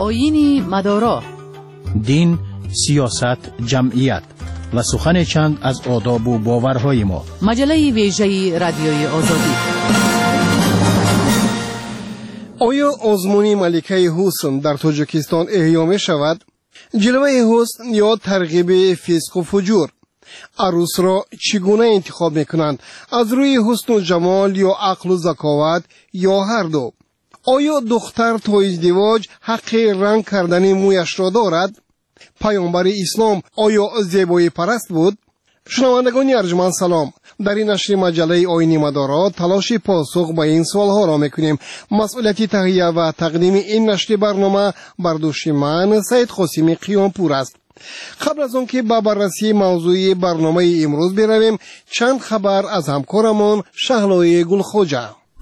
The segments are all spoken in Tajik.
آیین مدارا، دین، سیاست، جمعیت و سخن چند از آداب و باورهای ما. مجله ویژه رادیوی آزادی. آیا آزمون ملکه حسن در تاجیکستان احیا می شود؟ جلوه حسن یا ترغیب فسق و فجور؟ عروس را چگونه انتخاب میکنند؟ از روی حسن و جمال یا عقل و ذکاوت یا هر دو؟ آیا دختر تا ازدواج حق رنگ کردن مویش را دارد؟ پیامبر اسلام آیا زیبایی پرست بود؟ شنوندگان ارجمند سلام. در این نشر مجله آیین مدارا تلاش پاسخ به این سوالها را میکنیم. مسئولیت تهیه و تقدیم این نشر برنامه بر دوش من سید قاسمی قیامپور است. قبل از آنکه به بررسی موضوع برنامه امروز برویم، چند خبر از همکارمان شهلای گلخوجه.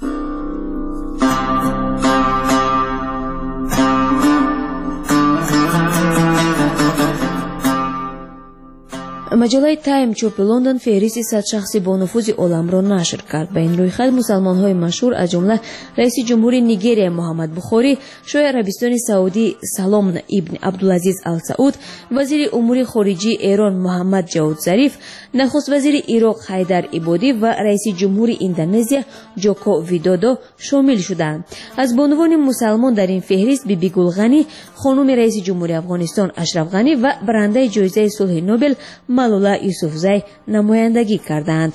маҷаллаи тайм чопи лондон феҳристи 100 шахси бонуфузи оламро нашр кард. ба ин рӯйхат мусалмонҳои машҳур аз ҷумла раиси ҷумҳури нигерия муҳаммад бухорӣ, шоҳи арабистони саудӣ салом ибн абдулазиз ал-сауд, вазири умури хориҷии эрон муҳаммад ҷавод зариф, нахуст вазири ироқ ҳайдар ибодӣ ва раиси ҷумҳури индонезия ҷоко видодо шомил шуданд. аз бонувони мусалмон дар ин феҳрист биби гулғанӣ, хонуми раиси ҷумҳури афғонистон ашраф ғанӣ ва барандаи ҷоизаи сулҳи нобел Малула Юсуфзай намояндагӣ карданд.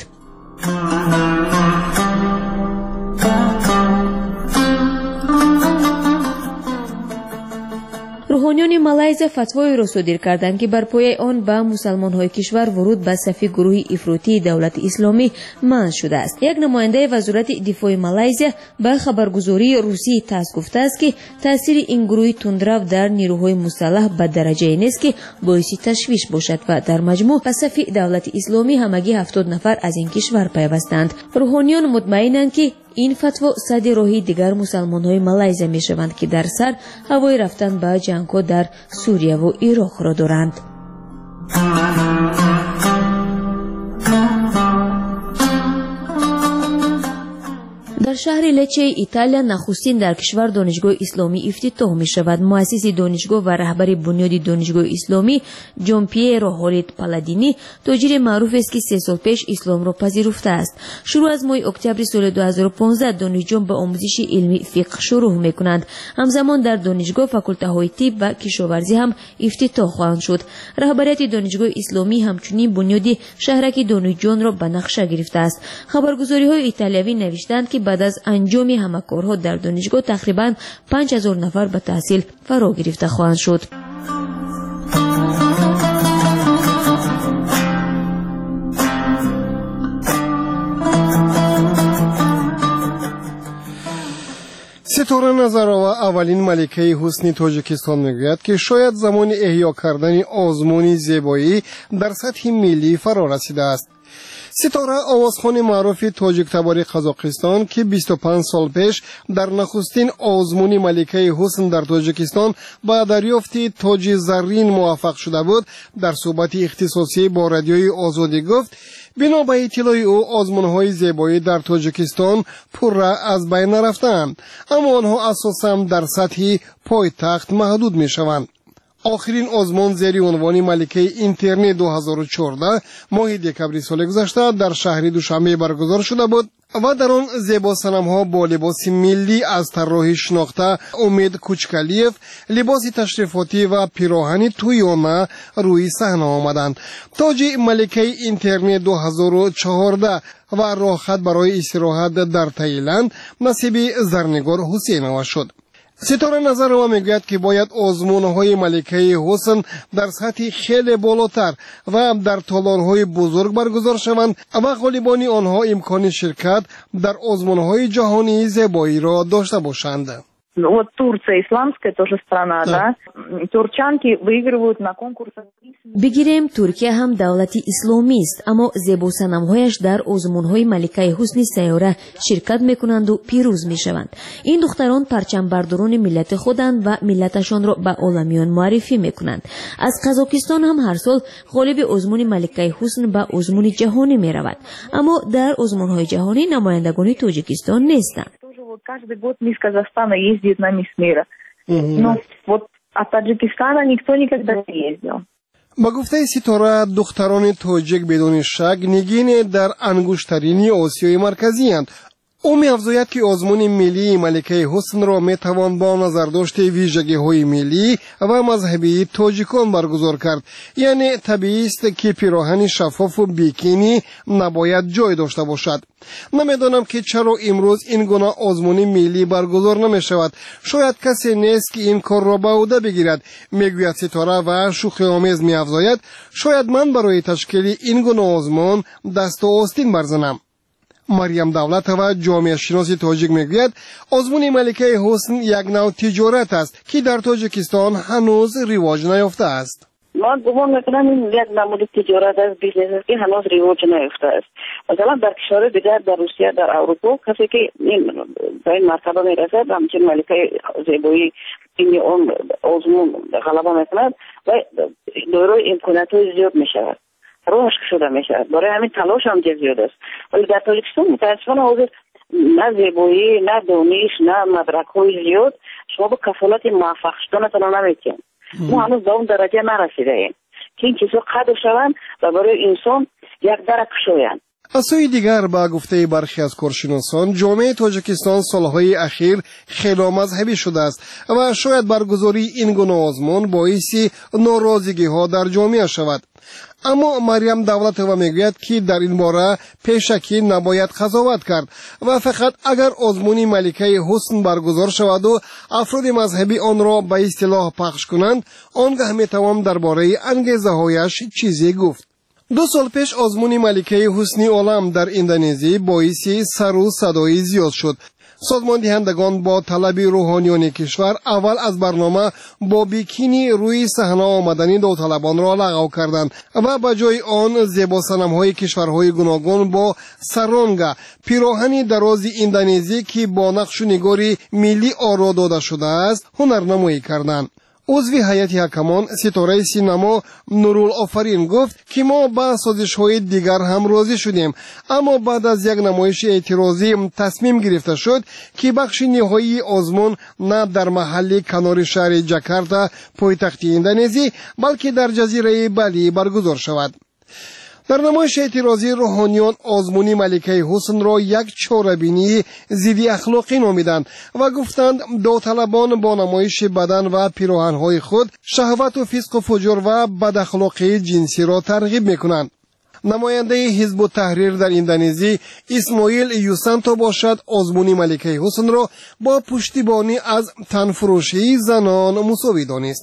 рӯҳониёни малайзия фатвоеро содир карданд, ки бар пояи он ба мусалмонҳои кишвар вуруд ба сафи гурӯҳи ифротии давлати исломӣ манъ шудааст. як намояндаи вазорати дифои малайзия ба хабаргузории русии ТАСС гуфтааст, ки таъсири ин гурӯҳи тундрав дар нирӯҳои мусаллаҳ ба дараҷае нест, ки боиси ташвиш бошад ва дар маҷмӯъ ба сафи давлати исломӣ ҳамагӣ 70 нафар аз ин кишвар пайвастанд. рӯҳониён мутмаинанд, ки ин фатво садди роҳи дигар мусалмонҳои малайзия мешаванд, ки дар сар ҳавои рафтан ба ҷангҳо дар сурияву ироқро доранд. дар шаҳри лечеи Италия нахустин дар кишвар донишгоҳи исломӣ ифтитоҳ мешавад. муассиси донишгоҳ ва раҳбари бунёди донишгоҳи исломӣ Ҷон Пьеро Ҳолид Паладини тоҷири маъруфест, ки 3 сол пеш исломро пазируфтааст. шурӯъ аз моҳи октябри соли 2015 донишҷӯён ба омӯзиши илми фиқҳ шурӯъ мекунанд. ҳамзамон дар донишгоҳ факултаҳои тиб ва кишоварзӣ ҳам ифтитоҳ хоҳанд шуд. раҳбарияти донишгоҳи исломӣ ҳамчунин бунёди шаҳраки донишҷӯёнро ба нақша гирифтааст. хабаргузориҳои италиявӣ навиштанд, ки баъд аз анҷоми ҳама корҳо дар донишгоҳ тақрибан 5000 нафар ба таҳсил фаро гирифта хоҳанд шуд. ситора назарова аввалин маликаи ҳусни тоҷикистон мегӯяд, ки шояд замони эҳё кардани озмуни зебоӣ дар сатҳи миллӣ фаро расидааст. ситора овозхони маъруфи тоҷиктабори қазоқистон, ки 25 сол пеш дар нахустин озмуни маликаи ҳусн дар тоҷикистон ба дарёфти тоҷи заррин муваффақ шуда буд, дар суҳбати ихтисосӣ бо радиои озодӣ гуфт: бино ба иттилои ӯ озмунҳои зебоӣ дар тоҷикистон пурра аз байн нарафтаанд, аммо онҳо асосан дар сатҳи пойтахт маҳдуд мешаванд. آخرین آزمون زیر عنوان ملکه اینترنت 2014 ماه دکبر سال گذشته در شهر دوشنبه برگزار شده بود و در آن زیبا صنم‌ها با لباس ملی از طراح شناخته امید کوچکلیف، لباس تشریفاتی و پیراهن تویانه روی صحنه آمدند. تاج ملکه اینترنت 2014 و راحت برای استراحت در تایلند نصیب زرنگار حسینова شد. ستاره نظرова میگوید که باید آزمون‌های ملکه حسن در سطح خیلی بالاتر و در تالارهای بزرگ برگزار شوند و غالبان آنها امکان شرکت در آزمون‌های جهانی زیبایی را داشته باشند. Вот Турция исламская тоже страна, да? Турчанки выигрывают на конкурсах. بگیریم ترکیه هم دولتی اسلامی است، اما زیباسنم‌هایش در آزمون‌های ملکه حسن سیاره شرکت می‌کنند و پیروز می‌شوند. این دختران پرچمبرداران ملت خودند و ملتشان را به عالمیان معرفی می‌کنند. از قزاقستان هم هر سال غالب آزمون ملکه حسن به آزمون جهانی می‌رود، اما در آزمون‌های جهانی نمایندگان تاجیکستان نیستند. Каждый год мисс Казахстана ездит на мисс мира. Ну, вот От Таджикистана никто никогда не ездил. با گفته ستاره دختران تاجیک بدون شک نگین در انگشترین آسیای مرکزی اند. او می‌افزاید که آزمون ملی ملکه حسن را می‌توان با نظرداشت ویژگی‌های ملی و مذهبی تاجیکان برگزار کرد. یعنی طبیعی است که پیراهن شفاف و بیکینی نباید جای داشته باشد. نمی‌دانم که چرا امروز این گونه آزمون ملی برگزار نمی‌شود. شاید کسی نیست که این کار را به عهده بگیرد. میگوید ستاره و شوخی‌آمیز می‌افزاید شاید من برای تشکیل این گونه آزمون دست و آستین برزنم. مریم دولتова جامعه شناسی تاجیک میگوید آزمون ملکه حسن یک نوع تجارت است که در تاجیکستان هنوز رواج نیافته است. ما گمان میکنم این یک نمود تجارت است، بیزنس است که هنوز رواج نیافته است. مثلا در کشور دیگر در روسیه، در اروپا کسی که این به این مرتبه میرسد همچنین ملکه زیبایی این آزمون غلبه میکند و دارای امکانات‌های زیاد میشود، روش شده میشه. برای همین تلاش هم زیاد است. ولی در تاجیکستان متاسفانه حاضر نه زیبایی، نه دانش، نه مدرک‌های زیاد شما با کفالت موفق شدنتون نمیتونید. ما هنوز به اون درجه نرسیده ایم که این چیزا قدر شوند و برای انسان یک در کشویند. از سوی دیگر با گفته برخی از کارشناسان جامعه تاجیکستان سالهای اخیر خیلی مذهبی شده است و شاید برگزاری این گونه آزمون باعث ناراضگی ها در جامعه شود. اما مریم دولتova میگوید که در این باره پیشکی نباید قضاوت کرد و فقط اگر آزمون ملکه حسن برگزار شود و افراد مذهبی آن را به اصطلاح پخش کنند آنگاه میتوان درباره انگیزه هایش چیزی گفت. 2 سال پیش آزمون ملکه حسنی عالم در اندونزی باعث سر و صدای زیاد شد. سازمان دهندگان با طلب روحانیان کشور اول از برنامه با بیکینی روی صحنه آمدنی داوطلبان را لغو کردند و به جای آن زیبا صنم‌های کشورهای گوناگون با سرانگا پیراهن دراز اندونزی که با نقش و نگار ملی آرا داده شده است هنرنمایی کردند. عضو هیئت حکمان ستاره سینما نورالآفرین گفت که ما با سازش‌های دیگر هم راضی شدیم، اما بعد از یک نمایش اعتراضی تصمیم گرفته شد که بخش نهایی آزمون نه در محل کنار شهر جاکارتا پایتخت اندونزی بلکه در جزیره بالی برگزار شود. در نمایش اعتراضی روحانیان آزمون ملکه حسن را یک چاره‌بینی ضد اخلاقی نامیدند و گفتند داوطلبان با نمایش بدن و پیراهن‌های خود شهوت و فسق و فجور و بداخلاقی جنسی را ترغیب می‌کنند. نماینده حزب التحریر در اندونزی اسماعیل یوسانتو باشد آزمون ملکه حسن را با پشتیبانی از تنفروشی زنان مساوی دانست.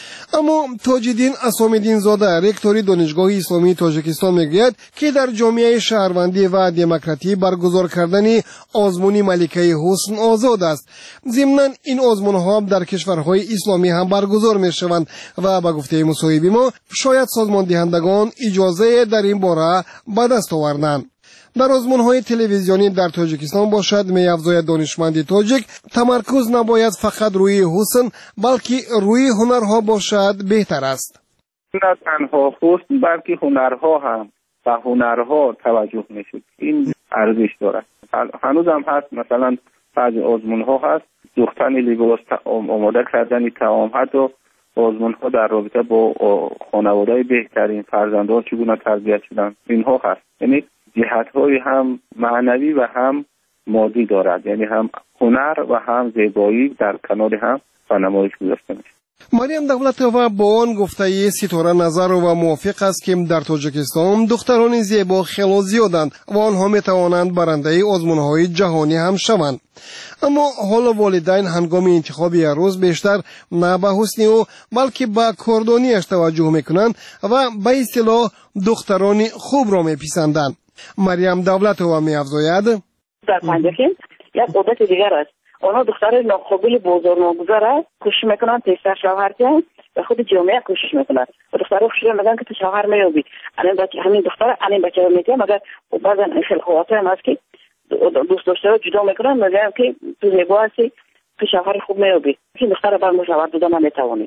اما تاج‌الدین اسام‌الدین زاده رکتور دانشگاه اسلامی تاجیکستان میگوید که در جامعه شهروندی و دموکراتی برگزار کردن آزمون ملکه حسن آزاد است. ضمناً این آزمون‌ها در کشورهای اسلامی هم برگزار می‌شوند و به گفته مصاحبه ما شاید سازمان دهندگان اجازه در این باره به دست آوردند. در آزمون‌های تلویزیونی در تاجیکستان باشد می‌افزاید دانشمند تاجیک تمرکز نباید فقط روی حسن بلکه روی هنرها باشد بهتر است. نه تنها حسن بلکه هنرها هم و هنرها توجه می‌شود. این ارزش دارد. هنوز هم هست، مثلا بعضی آزمون‌ها هست دختن لباس آماده کردن طعام، حتی آزمون‌ها در رابطه با خانواده بهترین فرزندان چگونه تربیت شدن اینها هست. یعنی جهت‌های هم معنوی و هم مادی دارد، یعنی هم هنر و هم زیبایی در کنار هم و نمایش گذاشته میشه. مریم دولتova با آن گفته ستاره نظر و موافق است که در تاجیکستان دختران زیبا خیلی زیادند و آنها میتوانند برنده آزمون‌های جهانی هم شوند. اما حال والدین هنگام انتخاب عروس بیشتر نه به حسن او بلکه به کاردانیش توجه میکنند و به اصطلاح دختران خوب را میپسندند. مریم دولتova می‌افزاید در پنجکین یک عادت دیگر است. آنها دختر ناقابل بازار ناگذار است، کوشش میکنن پیشتر شوهر کنند و خود جامعه کوشش میکنند و دخترها خوشش میگن که تو شوهر میابی. همین دختر همین بچه رو میگه، مگر بعضا خیلی خواهر هم هست که دوست داشته رو جدا میکنن، میگن که تو زیبا هستی تو شوهر خوب میابی. این دختر بر مشاور دادن نمیتوانی.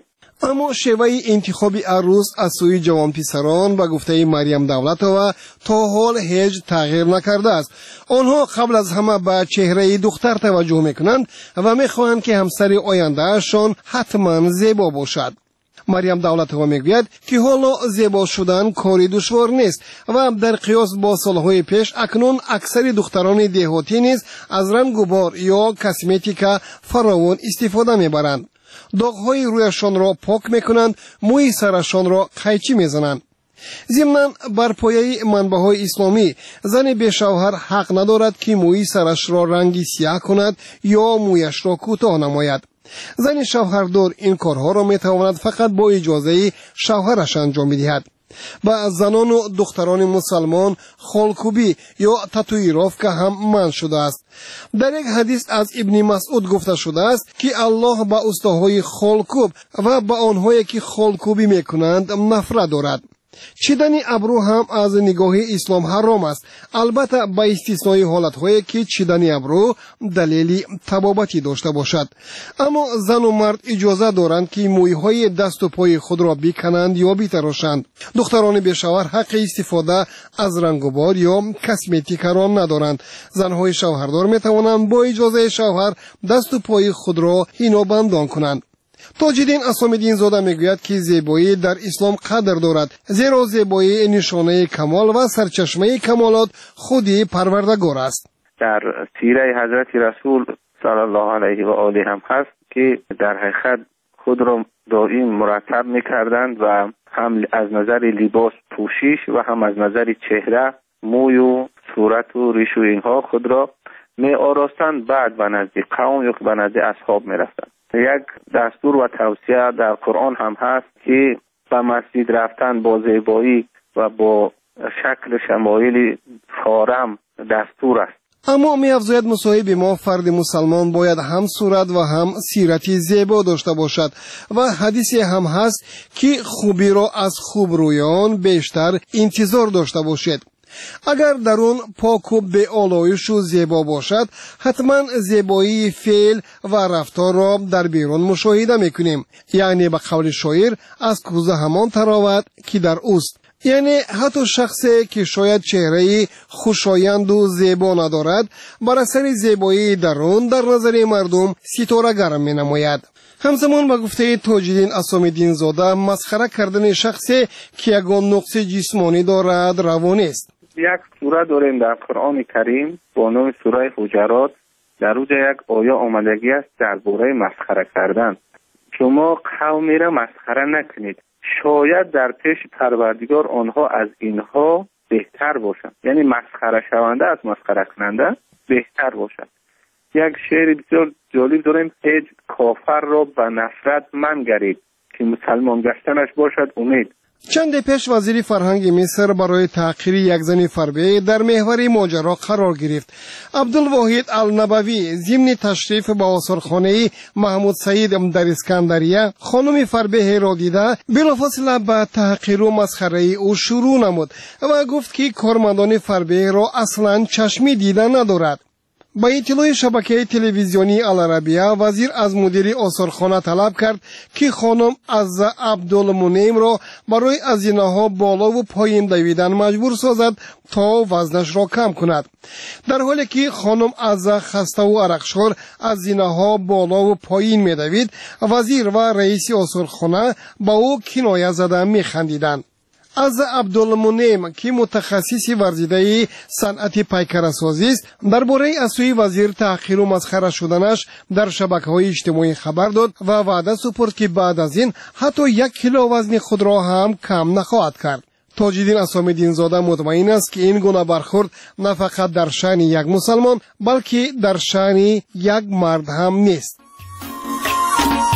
اما شیوه انتخاب عروس از سوی جوان پسران به گفته مریم دولتова تا حال هیچ تغییر نکرده است. آنها قبل از همه به چهره دختر توجه میکنند و میخواهند که همسر آیندهشان حتما زیبا باشد. مریم دولتова میگوید که حالا زیبا شدن کاری دشوار نیست و در قیاس با سالهای پیش اکنون اکثر دختران دهاتی نیز از رنگ و بار یا کسمتیکا فراوان استفاده میبرند. داغ‌های رویشان را پاک میکنند، موی سرشان را قیچی میزنند. ضمناً بر پایه منبع‌های اسلامی زن به شوهر حق ندارد که موی سرش را رنگی سیاه کند یا مویش را کوتاه نماید. زن شوهردار این کارها را میتواند فقط با اجازه شوهرش انجام بدهد. با زنان و دختران مسلمان خالکوبی یا تاتویروفکا هم منع شده است. در یک حدیث از ابن مسعود گفته شده است که الله با استاهای خالکوب و با آنهایی که خالکوبی میکنند نفرت دارد. چیدن ابرو هم از نگاه اسلام حرام است، البته با استثنای حالت‌هایی که چیدن ابرو دلیل طبابتی داشته باشد. اما زن و مرد اجازه دارند که مویهای دست و پای خود را بکنند یا بتراشند. دختران بیشوهر حق استفاده از رنگ و بار یا کسمتیک را ندارند. زنهای شوهردار میتوانند با اجازه شوهر دست و پای خود را حنابندان کنند. تاج‌الدین اسام‌الدین زاده میگوید که زیبایی در اسلام قدر دارد، زیرا زیبایی نشانه کمال و سرچشمه کمالات خودی پروردگار است. در سیره حضرت رسول صلی الله علیه و آله هم هست که در حقیقت خود را دائم مرتب میکردند و هم از نظر لباس پوشش و هم از نظر چهره، موی و صورت و ریش و اینها خود را می آراستند. بعد به نزد قوم یا به نزد اصحاب میرفتند. یک دستور و توصیه در قرآن هم هست که به مسجد رفتن با زیبایی و با شکل شمایل فارم دستور است. اما می افزاید مصاحب ما فرد مسلمان باید هم صورت و هم سیرتی زیبا داشته باشد و حدیثی هم هست که خوبی را از خوبرویان بیشتر انتظار داشته باشید. اگر درون پاک و به آلایش و زیبا باشد، حتما زیبایی فعل و رفتار را در بیرون مشاهده میکنیم. یعنی به قول شاعر از کوزه همان تراوت که در اوست. یعنی حتی شخصی که شاید چهره خوشایند و زیبا ندارد، بر اثر زیبایی درون در نظر مردم ستاره گرم می نماید. همزمان با گفته تاج‌الدین اسام‌الدین زاده، مسخره کردن شخصی که یگان نقص جسمانی دارد روانی است. یک سوره داریم در قرآن کریم با نام سوره حجرات. در اونجا یک آیه آمدگی است درباره مسخره کردن. شما قومی را مسخره نکنید، شاید در پیش پروردگار آنها از اینها بهتر باشند. یعنی مسخره شونده از مسخره کننده بهتر باشند. یک شعر بسیار جالب داریم: هیچ کافر را به نفرت منگرید که مسلمان گشتنش باشد امید. چند پیش وزیر فرهنگ مصر برای تحقیر یک زن فربه در محور ماجرا قرار گرفت. عبدالواحد النبوی ضمن تشریف به آثارخانه محمود سعید در اسکندریه خانم فربه را دیده بلافاصله به تحقیر و مسخره او شروع نمود و گفت که کارمندان فربه را اصلا چشمی دیده ندارد. با اطلاع شبکه تلویزیونی العربیه، وزیر از مدیر آثارخانه طلب کرد که خانم عزه عبدالمنعم را برای هزینه‌ها بالا و پایین دویدن مجبور سازد تا وزنش را کم کند. در حالی که خانم عزه خسته و عرقشار هزینه‌ها بالا و پایین می‌دوید، وزیر و رئیس آثارخانه با او کنایه زده می‌خندیدند. از عبدالمنعم که متخصص ورزیده صنعت پیکرسازی است، درباره از سوی وزیر تحقیر و مسخره شدنش در شبکه‌های اجتماعی خبر داد و وعده سپرد که بعد از این حتی 1 کیلو وزن خود را هم کم نخواهد کرد. تاج‌الدین اسام‌الدین زاده مطمئن است که این گونه برخورد نه فقط در شأن یک مسلمان بلکه در شأن یک مرد هم نیست.